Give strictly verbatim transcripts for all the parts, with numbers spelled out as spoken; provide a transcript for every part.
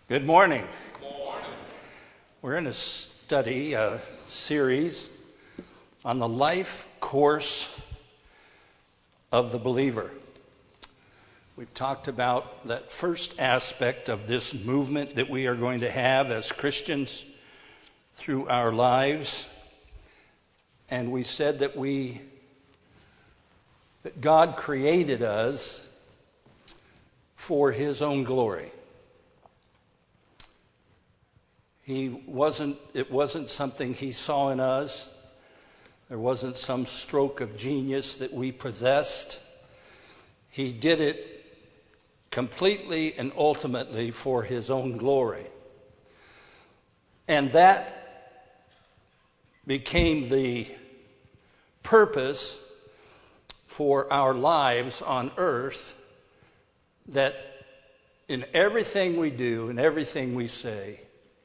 Good morning. Good morning. We're in a study, a series on the life course of the believer. We've talked about that first aspect of this movement that we are going to have as Christians through our lives. And we said that we, that God created us for His own glory. He wasn't, it wasn't something He saw in us. There wasn't some stroke of genius that we possessed. He did it completely and ultimately for His own glory. And that became the purpose for our lives on earth, that in everything we do and everything we say,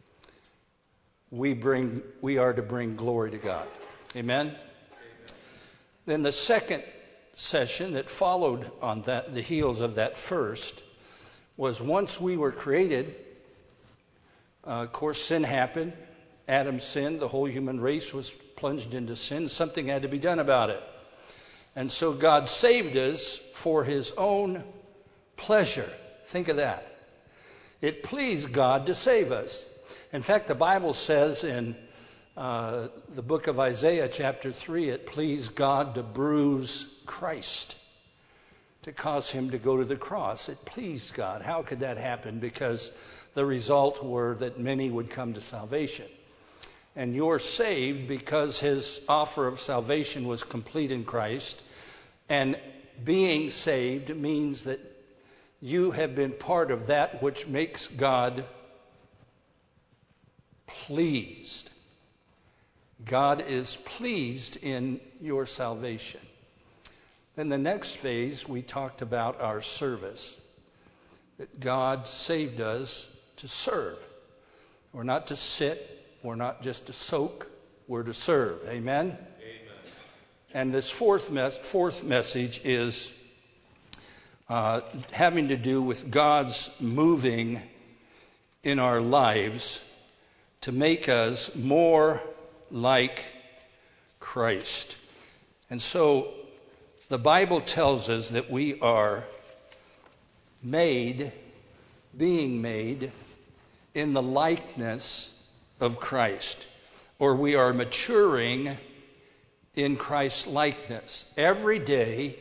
we bring we are to bring glory to God. Amen? Amen. Then the second session that followed on that, the heels of that first, was once we were created, uh, of course sin happened. Adam sinned, the whole human race was plunged into sin. Something had to be done about it. And so God saved us for His own pleasure. Think of that. It pleased God to save us. In fact, the Bible says in uh, the book of Isaiah, chapter three, it pleased God to bruise Christ, to cause Him to go to the cross. It pleased God. How could that happen? Because the result were that many would come to salvation. And you're saved because His offer of salvation was complete in Christ. And being saved means that you have been part of that which makes God pleased. God is pleased in your salvation. Then the next phase, we talked about our service. That God saved us to serve. We're not to sit. We're not just to soak. We're to serve. Amen? Amen. And this fourth, mes- fourth message is uh, having to do with God's moving in our lives to make us more like Christ. And so the Bible tells us that we are made, being made in the likeness of Christ, or we are maturing in Christ's likeness. Every day,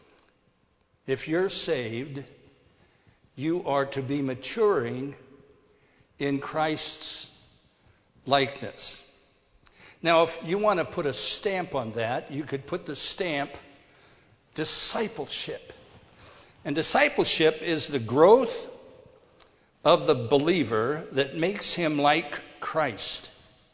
if you're saved, you are to be maturing in Christ's likeness. Now, if you want to put a stamp on that, you could put the stamp discipleship. And discipleship is the growth of the believer that makes him like Christ.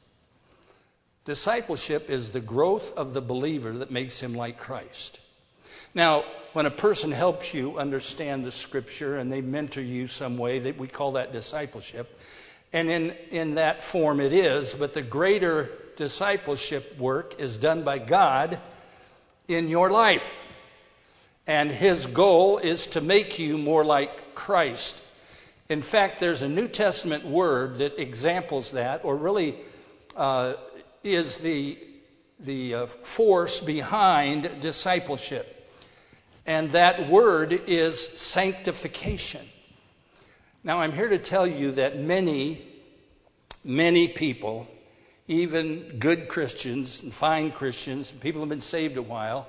Discipleship is the growth of the believer that makes him like Christ. Now, when a person helps you understand the Scripture and they mentor you some way, that we call that discipleship. And in, in that form it is, but the greater discipleship work is done by God in your life. And His goal is to make you more like Christ. In fact, there's a New Testament word that examples that, or really uh, is the, the uh, force behind discipleship. And that word is sanctification. Now, I'm here to tell you that many, many people, even good Christians and fine Christians, people who have been saved a while,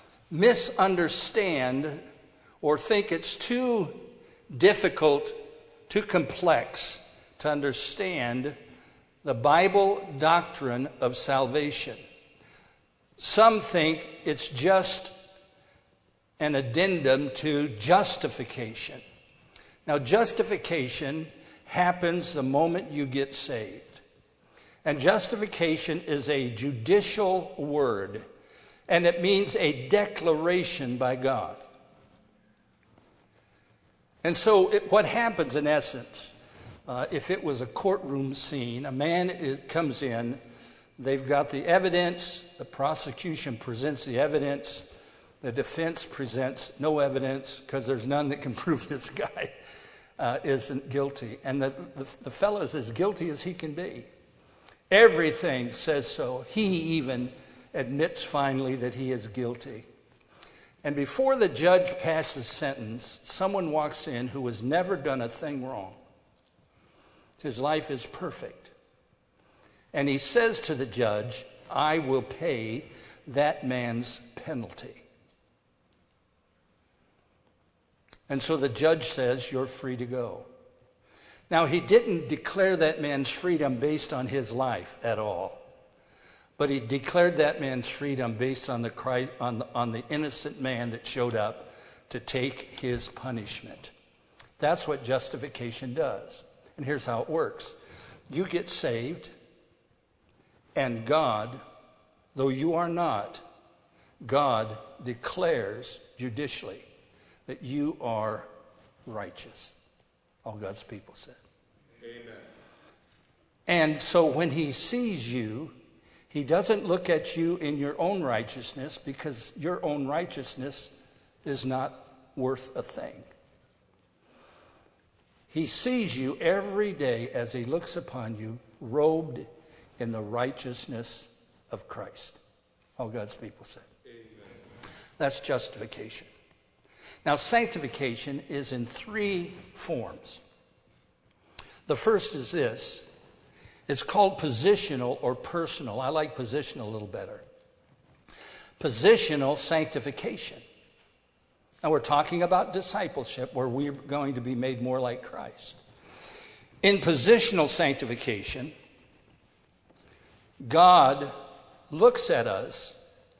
misunderstand or think it's too difficult, too complex to understand the Bible doctrine of salvation. Some think it's just an addendum to justification. Now, justification happens the moment you get saved. And justification is a judicial word, and it means a declaration by God. And so it, what happens in essence, uh, if it was a courtroom scene, a man is, comes in, they've got the evidence, the prosecution presents the evidence, the defense presents no evidence because there's none that can prove this guy. uh, isn't guilty. And the, the, the fellow is as guilty as he can be. Everything says so. He even admits finally that he is guilty. And before the judge passes sentence, someone walks in who has never done a thing wrong. His life is perfect. And he says to the judge, I will pay that man's penalty. And so the judge says, you're free to go. Now, he didn't declare that man's freedom based on his life at all. But he declared that man's freedom based on the, Christ, on the, on the innocent man that showed up to take his punishment. That's what justification does. And here's how it works. You get saved, and God, though you are not, God declares judicially that you are righteous. All God's people said. Amen. And so when he sees you, he doesn't look at you in your own righteousness, because your own righteousness is not worth a thing. He sees you every day as he looks upon you, robed in the righteousness of Christ. All God's people said. Amen. That's justification. Now, sanctification is in three forms. The first is this. It's called positional or personal. I like positional a little better. Positional sanctification. Now, we're talking about discipleship, where we're going to be made more like Christ. In positional sanctification, God looks at us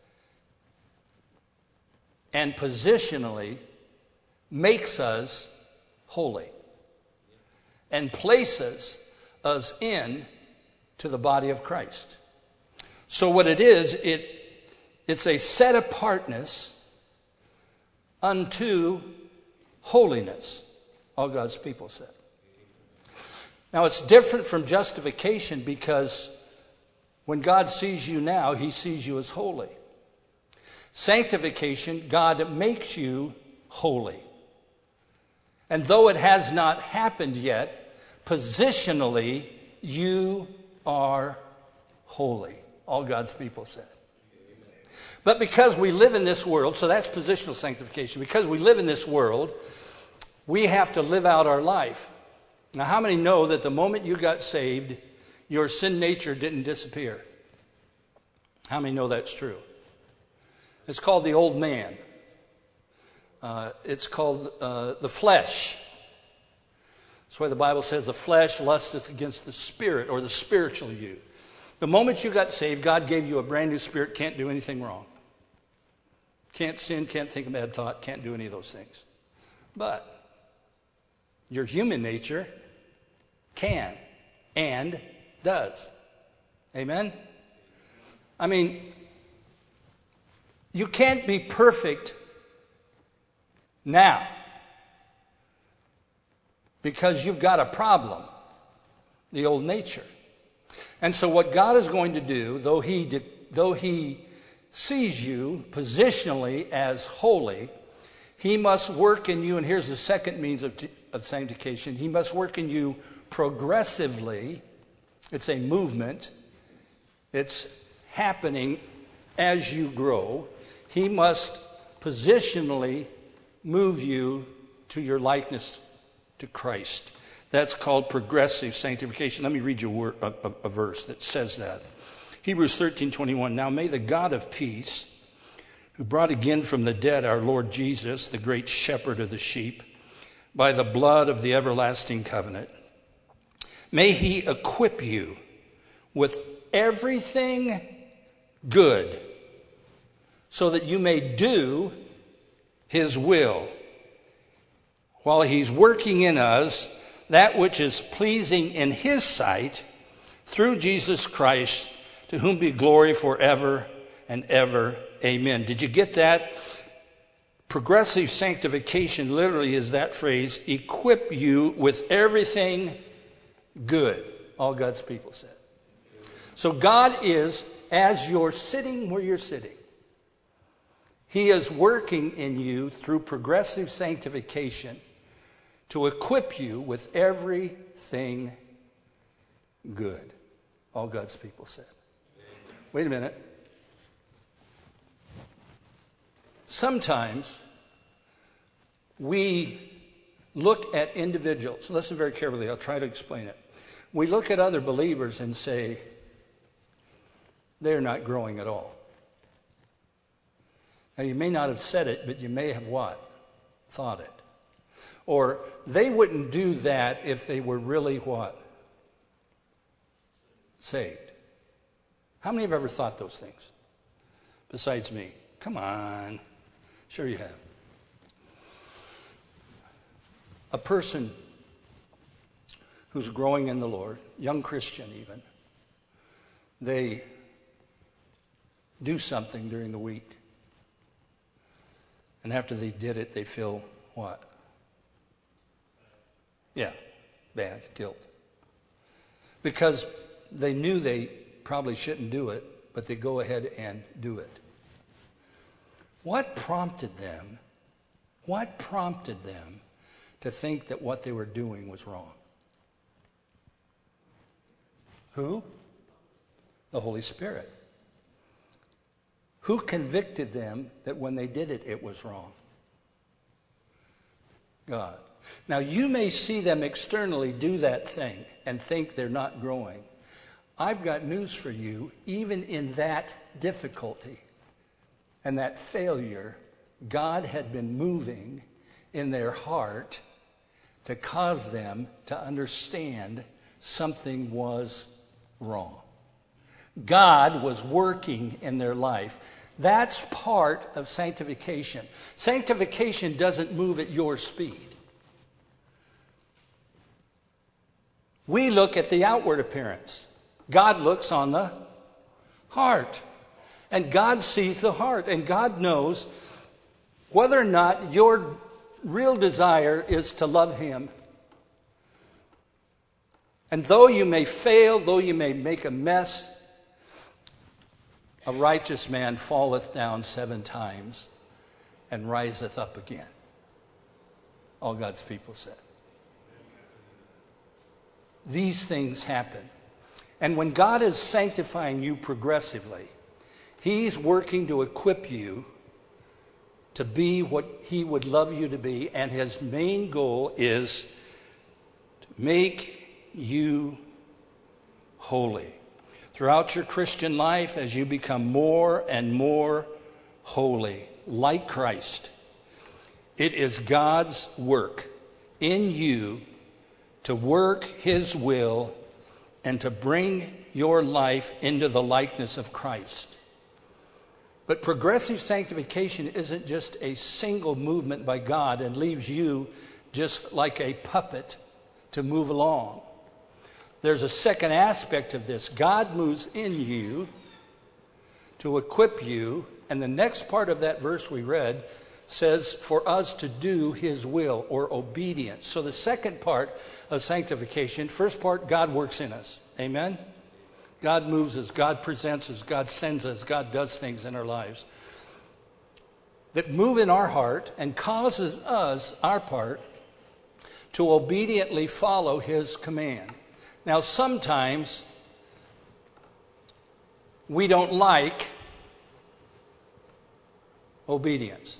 and positionally makes us holy and places us in to the body of Christ. So what it is, it it's a set apartness unto holiness. All God's people said. Now, it's different from justification, because when God sees you now, he sees you as holy. Sanctification, God makes you holy. And though it has not happened yet, positionally, you are holy. All God's people said. But because we live in this world, so that's positional sanctification. Because we live in this world, we have to live out our life. Now, how many know that the moment you got saved, your sin nature didn't disappear? How many know that's true? It's called the old man. Uh, it's called uh, the flesh. That's why the Bible says the flesh lusteth against the spirit, or the spiritual you. The moment you got saved, God gave you a brand new spirit, can't do anything wrong. Can't sin, can't think a bad thought, can't do any of those things. But your human nature can and does. Amen? I mean, you can't be perfect now, because you've got a problem, the old nature. And so what God is going to do, though he de- though he sees you positionally as holy, he must work in you, and here's the second means of, t- of sanctification, he must work in you progressively. It's a movement. It's happening as you grow. He must positionally move you to your likeness to Christ. That's called progressive sanctification. Let me read you a, word, a, a, a verse that says that. Hebrews thirteen twenty-one. Now may the God of peace, who brought again from the dead our Lord Jesus, the great shepherd of the sheep, by the blood of the everlasting covenant, may he equip you with everything good, so that you may do his will, while he's working in us that which is pleasing in his sight, through Jesus Christ, to whom be glory forever and ever. Amen. Did you get that? Progressive sanctification literally is that phrase, equip you with everything good. All God's people said. So God is, as you're sitting where you're sitting, he is working in you through progressive sanctification to equip you with everything good. All God's people said. Wait a minute. Sometimes we look at individuals. Listen very carefully. I'll try to explain it. We look at other believers and say, they're not growing at all. Now, you may not have said it, but you may have what? Thought it. Or they wouldn't do that if they were really what? Saved. How many have ever thought those things? Besides me. Come on. Sure you have. A person who's growing in the Lord, young Christian even, they do something during the week. And after they did it, they feel what? Yeah, bad, guilt. Because they knew they probably shouldn't do it, but they go ahead and do it. What prompted them, what prompted them to think that what they were doing was wrong? Who? The Holy Spirit. Who convicted them that when they did it, it was wrong? God. Now, you may see them externally do that thing and think they're not growing. I've got news for you. Even in that difficulty and that failure, God had been moving in their heart to cause them to understand something was wrong. God was working in their life. That's part of sanctification. Sanctification doesn't move at your speed. We look at the outward appearance. God looks on the heart. And God sees the heart. And God knows whether or not your real desire is to love Him. And though you may fail, though you may make a mess, a righteous man falleth down seven times and riseth up again. All God's people said. These things happen. And when God is sanctifying you progressively, He's working to equip you to be what He would love you to be. And His main goal is to make you holy. Throughout your Christian life, as you become more and more holy, like Christ, it is God's work in you to work His will and to bring your life into the likeness of Christ. But progressive sanctification isn't just a single movement by God and leaves you just like a puppet to move along. There's a second aspect of this. God moves in you to equip you, and the next part of that verse we read says for us to do His will or obedience. So the second part of sanctification, first part, God works in us. Amen? God moves us, God presents us, God sends us, God does things in our lives that move in our heart and causes us, our part, to obediently follow His command. Now, sometimes we don't like obedience.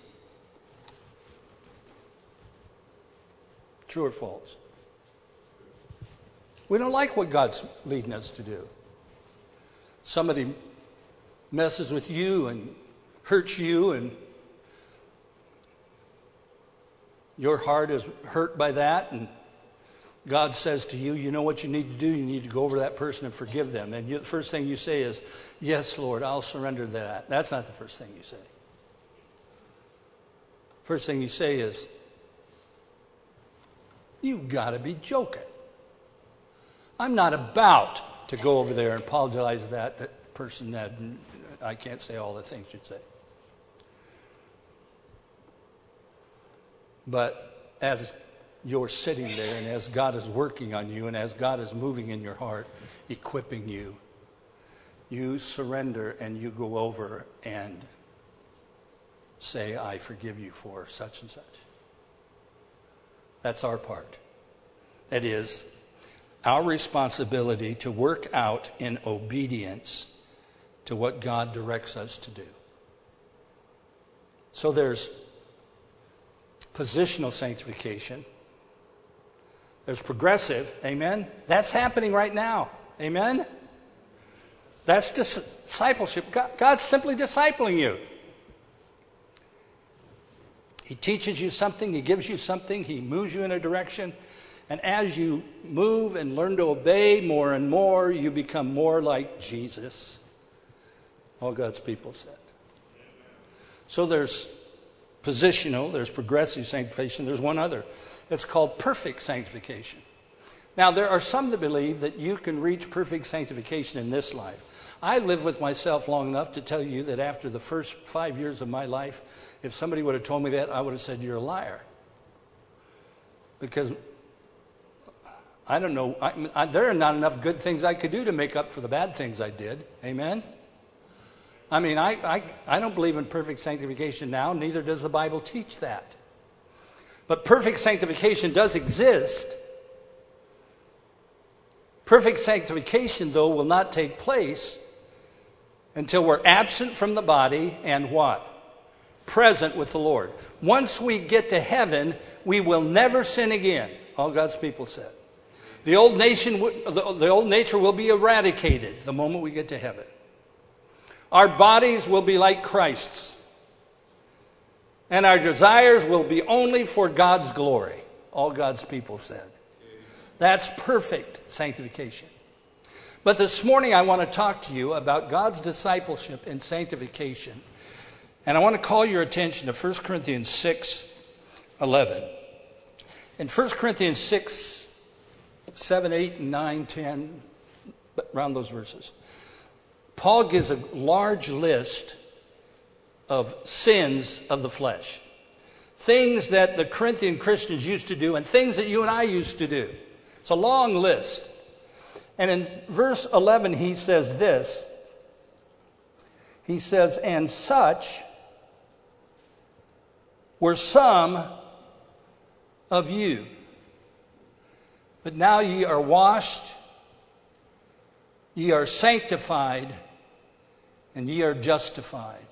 True or false? We don't like what God's leading us to do. Somebody messes with you and hurts you, and your heart is hurt by that, and God says to you, you know what you need to do? You need to go over to that person and forgive them. And you, the first thing you say is, yes, Lord, I'll surrender to that. That's not the first thing you say. First thing you say is, you've got to be joking. I'm not about to go over there and apologize to that, that person that I can't say all the things you'd say. But as you're sitting there and as God is working on you and as God is moving in your heart, equipping you, you surrender and you go over and say, I forgive you for such and such. That's our part. That is, our responsibility to work out in obedience to what God directs us to do. So there's positional sanctification. There's progressive, amen? That's happening right now, amen? That's discipleship. God, God's simply discipling you. He teaches you something, He gives you something, He moves you in a direction, and as you move and learn to obey more and more, you become more like Jesus. All God's people said. So there's positional, there's progressive sanctification, there's one other. It's called perfect sanctification. Now, there are some that believe that you can reach perfect sanctification in this life. I lived with myself long enough to tell you that after the first five years of my life, if somebody would have told me that, I would have said, you're a liar. Because I don't know, I, I, there are not enough good things I could do to make up for the bad things I did. Amen? I mean, I, I, I don't believe in perfect sanctification now, neither does the Bible teach that. But perfect sanctification does exist. Perfect sanctification, though, will not take place until we're absent from the body and what? Present with the Lord. Once we get to heaven, we will never sin again, all God's people said. The old nation, the old nature will be eradicated the moment we get to heaven. Our bodies will be like Christ's. And our desires will be only for God's glory, all God's people said. That's perfect sanctification. But this morning I want to talk to you about God's discipleship and sanctification. And I want to call your attention to First Corinthians six eleven. In First Corinthians six, seven, eight, and nine, ten, around those verses, Paul gives a large list of sins of the flesh. Things that the Corinthian Christians used to do and things that you and I used to do. It's a long list. And in verse eleven he says this. He says, and such were some of you. But now ye are washed, ye are sanctified, and ye are justified.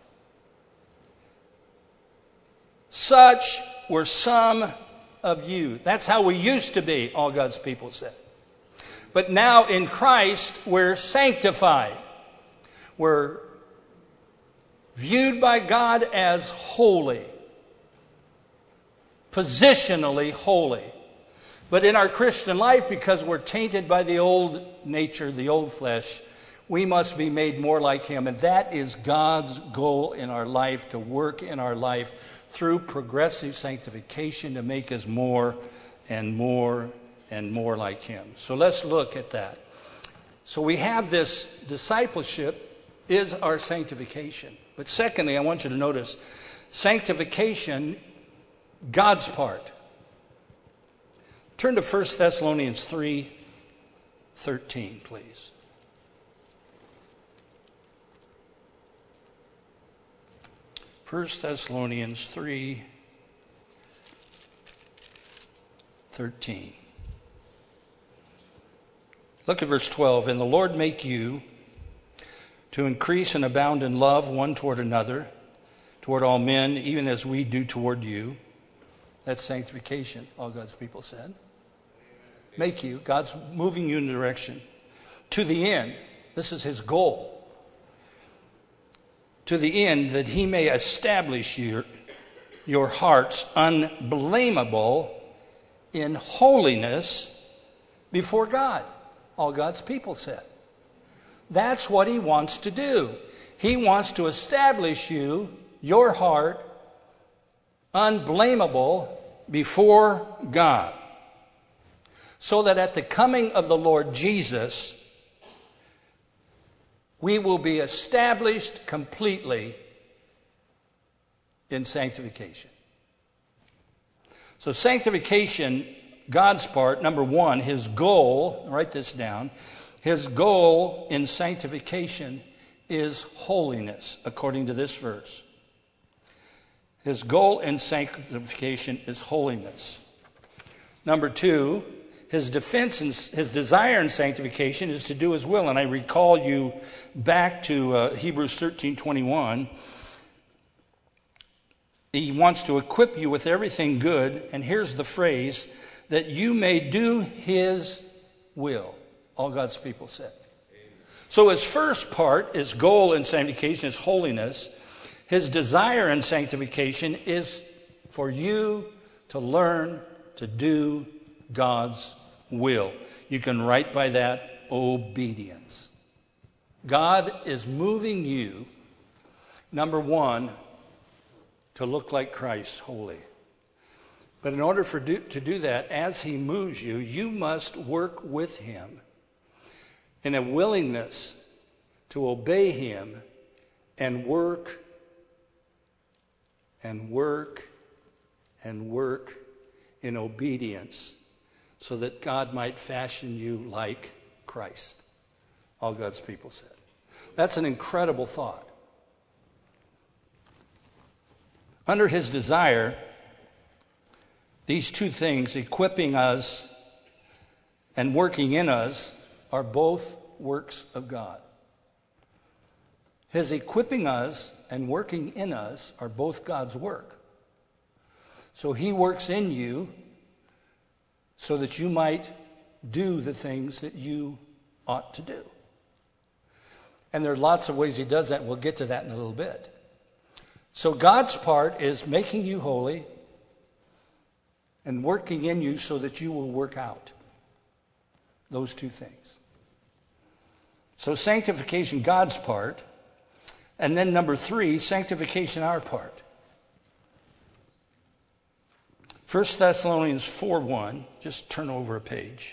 Such were some of you. That's how we used to be, all God's people said. But now in Christ, we're sanctified. We're viewed by God as holy. Positionally holy. But in our Christian life, because we're tainted by the old nature, the old flesh, we must be made more like Him. And that is God's goal in our life, to work in our life through progressive sanctification to make us more and more and more like Him. So let's look at that. So we have this discipleship is our sanctification. But secondly, I want you to notice sanctification, God's part. Turn to First Thessalonians three thirteen, please. First Thessalonians three thirteen. Look at verse twelve. And the Lord make you to increase and abound in love one toward another, toward all men, even as we do toward you. That's sanctification, all God's people said. Make you. God's moving you in the direction. To the end. This is His goal. To the end that He may establish your, your hearts unblameable in holiness before God. All God's people said. That's what He wants to do. He wants to establish you, your heart, unblameable before God. So that at the coming of the Lord Jesus, we will be established completely in sanctification. So sanctification, God's part, number one, His goal, write this down, His goal in sanctification is holiness, according to this verse. His goal in sanctification is holiness. Number two, his defense and his desire in sanctification is to do his will. And I recall you back to uh, Hebrews thirteen twenty-one. He wants to equip you with everything good. And here's the phrase, that you may do his will. All God's people said. Amen. So his first part, his goal in sanctification is holiness. His desire in sanctification is for you to learn to do God's will. You can write by that obedience. God is moving you, number one, to look like Christ, holy. But in order for do, to do that, as he moves you, you must work with him in a willingness to obey him and work and work and work in obedience so that God might fashion you like Christ. All God's people said. That's an incredible thought. Under his desire, these two things, equipping us and working in us, are both works of God. His equipping us and working in us are both God's work. So he works in you so that you might do the things that you ought to do. And there are lots of ways he does that. We'll get to that in a little bit. So God's part is making you holy and working in you so that you will work out those two things. So sanctification, God's part. And then number three, sanctification, our part. First Thessalonians four one, just turn over a page.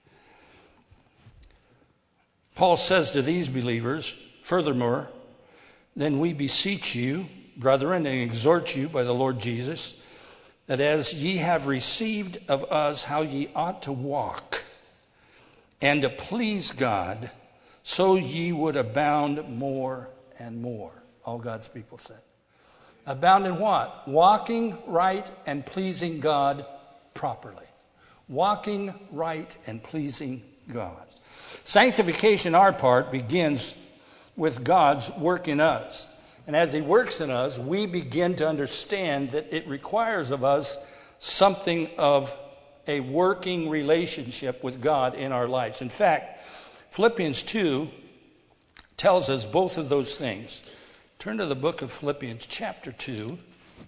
Paul says to these believers, furthermore, then we beseech you, brethren, and exhort you by the Lord Jesus, that as ye have received of us how ye ought to walk, and to please God, so ye would abound more and more. All God's people said. Abound in what? Walking right and pleasing God properly. Walking right and pleasing God. Sanctification, our part, begins with God's work in us. And as he works in us, we begin to understand that it requires of us something of a working relationship with God in our lives. In fact, Philippians two tells us both of those things. Turn to the book of Philippians chapter two,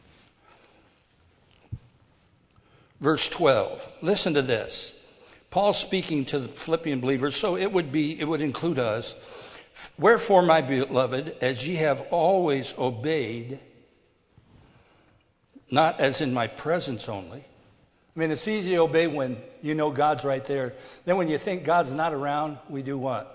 verse twelve. Listen to this. Paul speaking to the Philippian believers, so it would be, it would include us. Wherefore, my beloved, as ye have always obeyed, not as in my presence only. I mean, it's easy to obey when you know God's right there. Then when you think God's not around, we do what?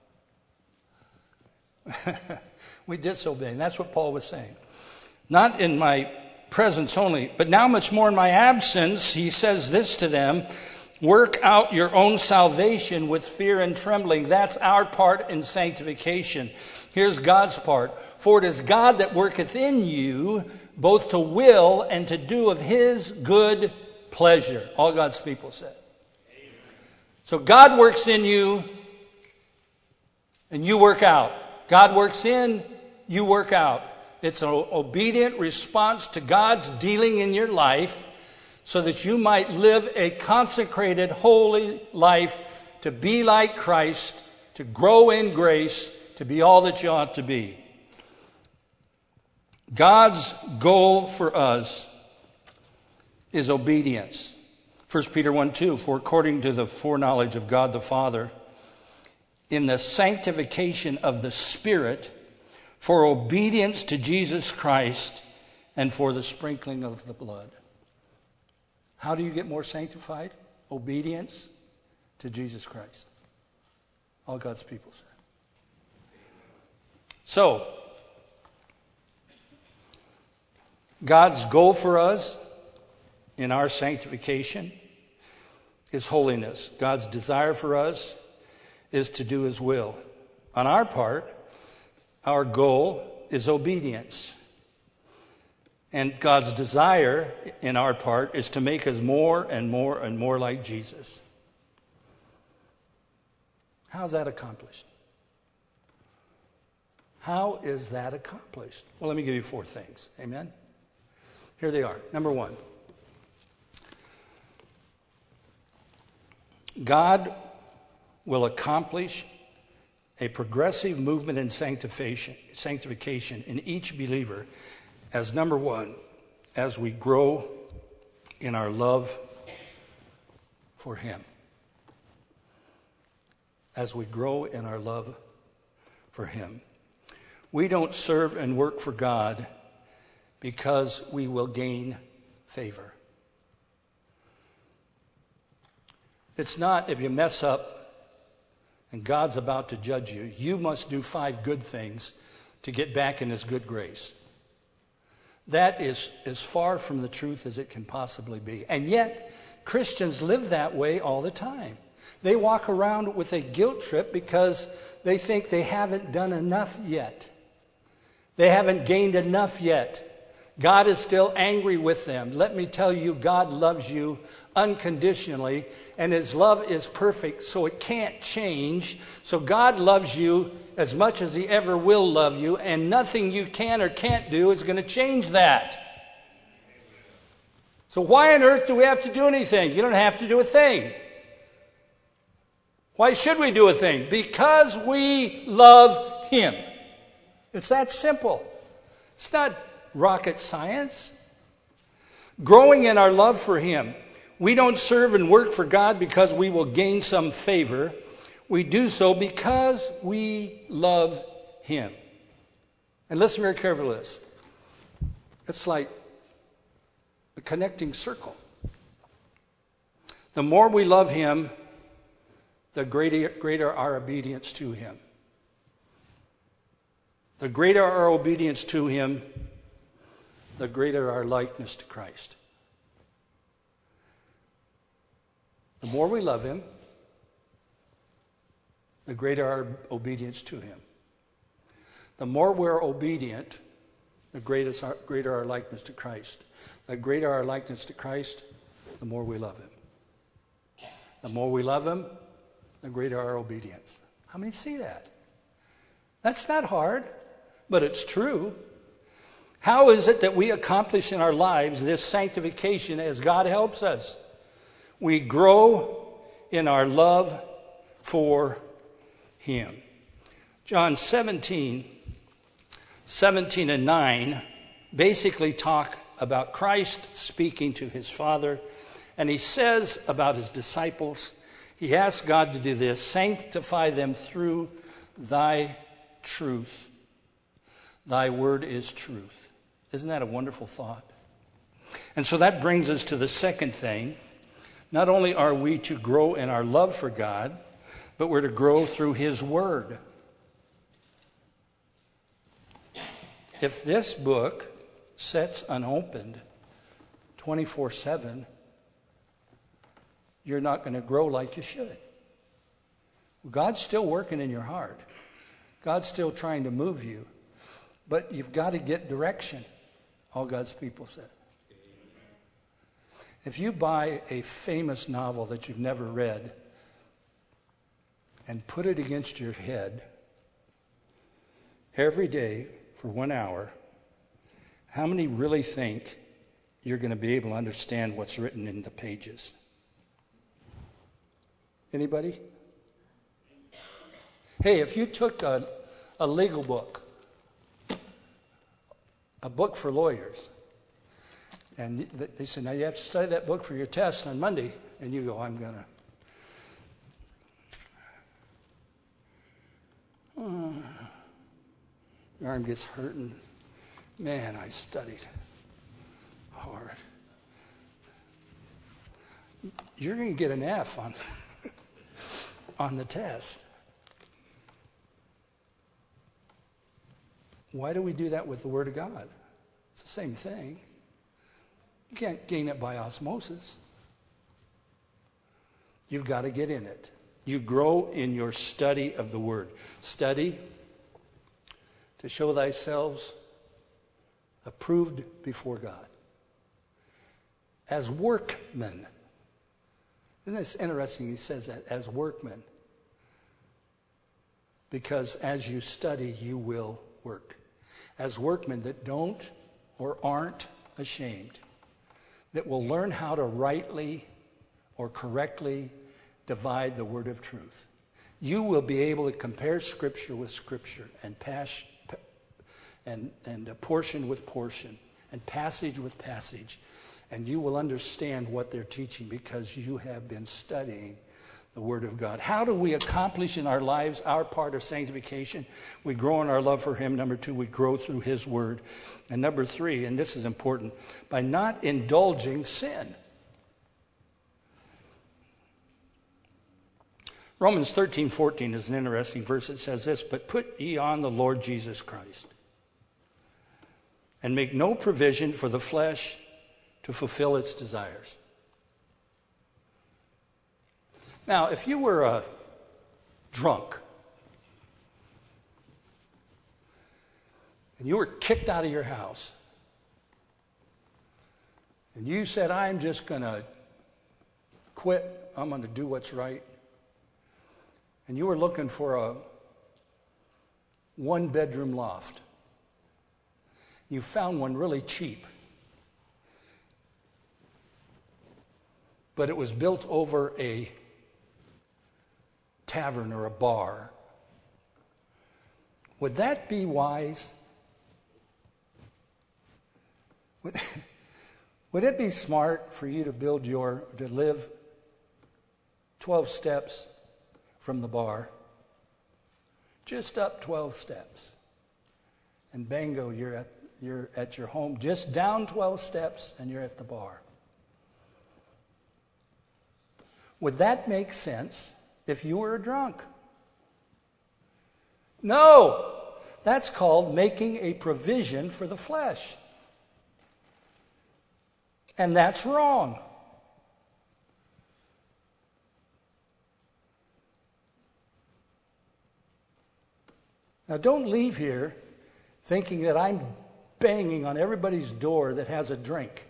We disobey. And that's what Paul was saying. Not in my presence only, but now much more in my absence, he says this to them, work out your own salvation with fear and trembling. That's our part in sanctification. Here's God's part. For it is God that worketh in you, both to will and to do of his good pleasure. All God's people said. So God works in you, and you work out. God works in, you work out. It's an obedient response to God's dealing in your life so that you might live a consecrated, holy life to be like Christ, to grow in grace, to be all that you ought to be. God's goal for us is obedience. First Peter one two, for according to the foreknowledge of God the Father, in the sanctification of the Spirit, for obedience to Jesus Christ, and for the sprinkling of the blood. How do you get more sanctified? Obedience to Jesus Christ. All God's people said. So, God's goal for us in our sanctification is holiness. God's desire for us is to do his will. On our part, our goal is obedience. And God's desire in our part is to make us more and more and more like Jesus. How's that accomplished? How is that accomplished? Well, let me give you four things. Amen? Here they are. Number one, God will accomplish a progressive movement in sanctification, sanctification in each believer as number one, as we grow in our love for Him. As we grow in our love for Him. We don't serve and work for God because we will gain favor. It's not if you mess up and God's about to judge you, you must do five good things to get back in His good grace. That is as far from the truth as it can possibly be. And yet, Christians live that way all the time. They walk around with a guilt trip because they think they haven't done enough yet. They haven't gained enough yet. God is still angry with them. Let me tell you, God loves you unconditionally, and His love is perfect, so it can't change. So God loves you as much as He ever will love you, and nothing you can or can't do is going to change that. So why on earth do we have to do anything? You don't have to do a thing. Why should we do a thing? Because we love Him. It's that simple. It's not rocket science. Growing in our love for Him. We don't serve and work for God because we will gain some favor. We do so because we love Him. And listen very carefully to this. It's like a connecting circle. The more we love Him, the greater, greater our obedience to Him. The greater our obedience to Him, the greater our likeness to Christ. The more we love Him, the greater our obedience to Him. The more we're obedient, the greatest our, greater our likeness to Christ. The greater our likeness to Christ, the more we love Him. The more we love Him, the greater our obedience. How many see that? That's not hard, but it's true. How is it that we accomplish in our lives this sanctification as God helps us? We grow in our love for Him. John seventeen, seventeen and nine basically talk about Christ speaking to His Father. And He says about His disciples, He asks God to do this, sanctify them through Thy truth. Thy word is truth. Isn't that a wonderful thought? And so that brings us to the second thing. Not only are we to grow in our love for God, but we're to grow through His Word. If this book sits unopened twenty-four seven, you're not going to grow like you should. God's still working in your heart. God's still trying to move you. But you've got to get direction, all God's people said. If you buy a famous novel that you've never read and put it against your head every day for one hour, how many really think you're going to be able to understand what's written in the pages? Anybody? Hey, if you took a, a legal book, a book for lawyers, and they said, now you have to study that book for your test on Monday, and you go, I'm going to. Oh, your arm gets hurting. Man, I studied hard. You're going to get an F on, on the test. Why do we do that with the Word of God? It's the same thing. You can't gain it by osmosis. You've got to get in it. You grow in your study of the Word. Study to show thyself approved before God. As workmen. Isn't this interesting? He says that, as workmen. Because as you study, you will work. As workmen that don't or aren't ashamed, that will learn how to rightly or correctly divide the word of truth. You will be able to compare Scripture with Scripture and pass, and, and a portion with portion and passage with passage. And you will understand what they're teaching because you have been studying the Word of God. How do we accomplish in our lives our part of sanctification? We grow in our love for Him. Number two, we grow through His Word. And number three, and this is important, by not indulging sin. Romans thirteen fourteen is an interesting verse. It says this, but put ye on the Lord Jesus Christ, and make no provision for the flesh to fulfill its desires. Now, if you were a drunk, and you were kicked out of your house, and you said, I'm just going to quit, I'm going to do what's right, and you were looking for a one-bedroom loft, you found one really cheap, but it was built over a tavern or a bar. Would that be wise? Would, would it be smart for you to build your, to live twelve steps from the bar? Just up twelve steps. And bango, you're at, you're at your home. Just down twelve steps and you're at the bar. Would that make sense if you were a drunk? No! That's called making a provision for the flesh. And that's wrong. Now don't leave here thinking that I'm banging on everybody's door that has a drink.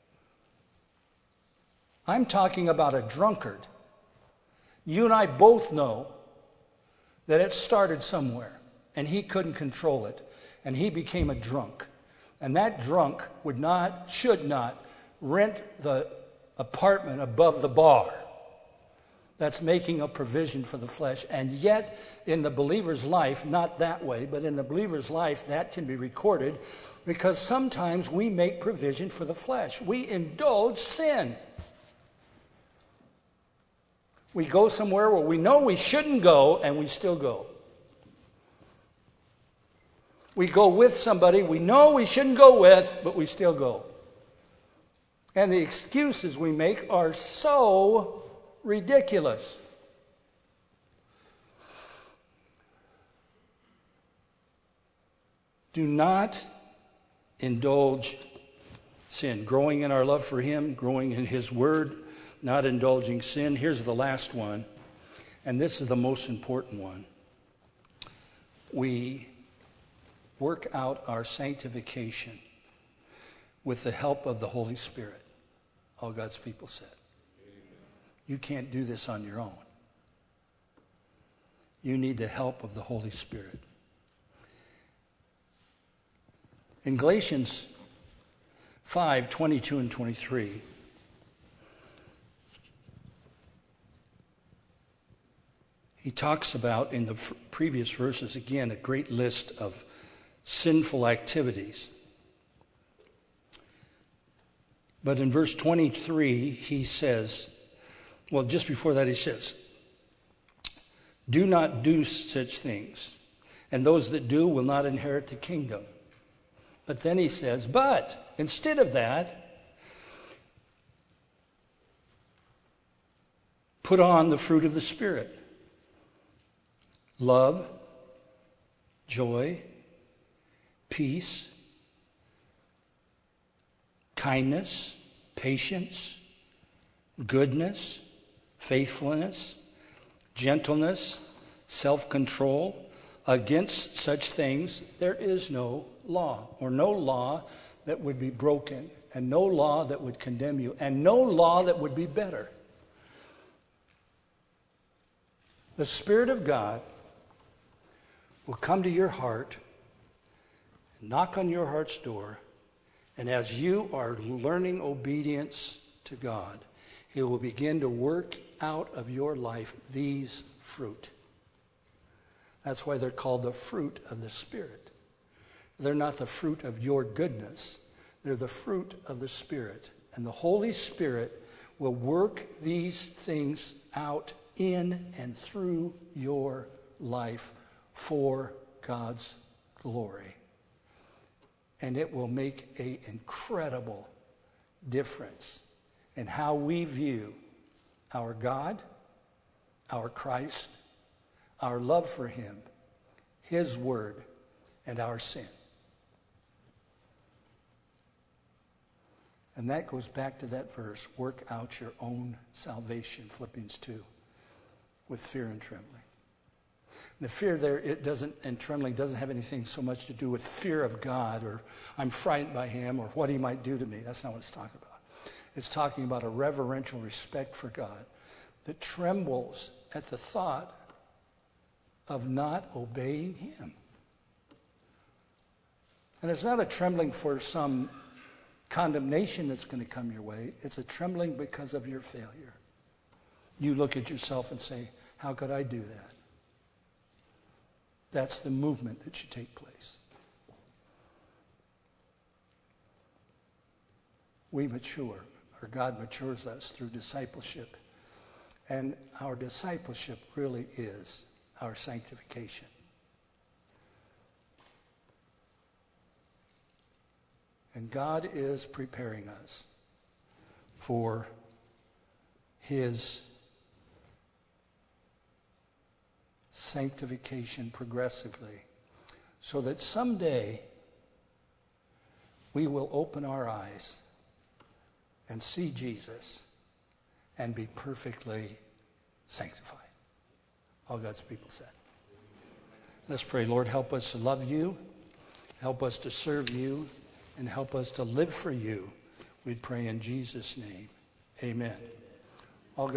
I'm talking about a drunkard. You and I both know that it started somewhere, and he couldn't control it, and he became a drunk. And that drunk would not, should not, rent the apartment above the bar. That's making a provision for the flesh. And yet, in the believer's life, not that way, but in the believer's life, that can be recorded, because sometimes we make provision for the flesh. We indulge sin. We go somewhere where we know we shouldn't go, and we still go. We go with somebody we know we shouldn't go with, but we still go. And the excuses we make are so ridiculous. Do not indulge sin. Growing in our love for Him, growing in His Word, not indulging sin. Here's the last one, and this is the most important one. We work out our sanctification with the help of the Holy Spirit. All God's people said. You can't do this on your own. You need the help of the Holy Spirit. In Galatians five, twenty-two and twenty-three, he talks about, in the f- previous verses, again, a great list of sinful activities. But in verse twenty-three, he says, well, just before that he says, do not do such things, and those that do will not inherit the kingdom. But then he says, but instead of that, put on the fruit of the Spirit. Love, joy, peace, kindness, patience, goodness, faithfulness, gentleness, self-control. Against such things there is no law, or no law that would be broken, and no law that would condemn you, and no law that would be better. The Spirit of God will come to your heart, knock on your heart's door, and as you are learning obedience to God, He will begin to work out of your life these fruit. That's why they're called the fruit of the Spirit. They're not the fruit of your goodness. They're the fruit of the Spirit. And the Holy Spirit will work these things out in and through your life for God's glory. And it will make an incredible difference in how we view our God, our Christ, our love for Him, His Word, and our sin. And that goes back to that verse, work out your own salvation, Philippians two, with fear and trembling. The fear there, it doesn't, and trembling doesn't have anything so much to do with fear of God, or I'm frightened by Him, or what He might do to me. That's not what it's talking about. It's talking about a reverential respect for God that trembles at the thought of not obeying Him. And it's not a trembling for some condemnation that's going to come your way. It's a trembling because of your failure. You look at yourself and say, how could I do that? That's the movement that should take place. We mature, or God matures us through discipleship. And our discipleship really is our sanctification. And God is preparing us for His sanctification progressively, so that someday we will open our eyes and see Jesus and be perfectly sanctified. All God's people said. Let's pray. Lord, help us to love You, help us to serve You, and help us to live for You. We pray in Jesus' name. Amen.